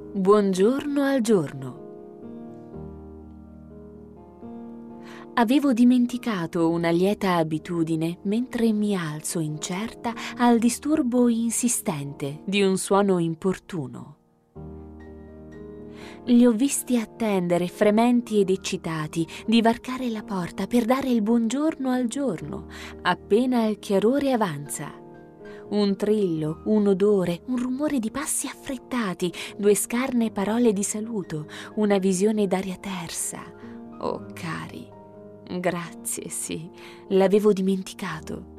Buongiorno al giorno. Avevo dimenticato una lieta abitudine mentre mi alzo incerta al disturbo insistente di un suono importuno. Li ho visti attendere, frementi ed eccitati, di varcare la porta per dare il buongiorno al giorno, appena il chiarore avanza. Un trillo, un odore, un rumore di passi affrettati, due scarne parole di saluto, una visione d'aria tersa. Oh, cari, grazie, sì, l'avevo dimenticato.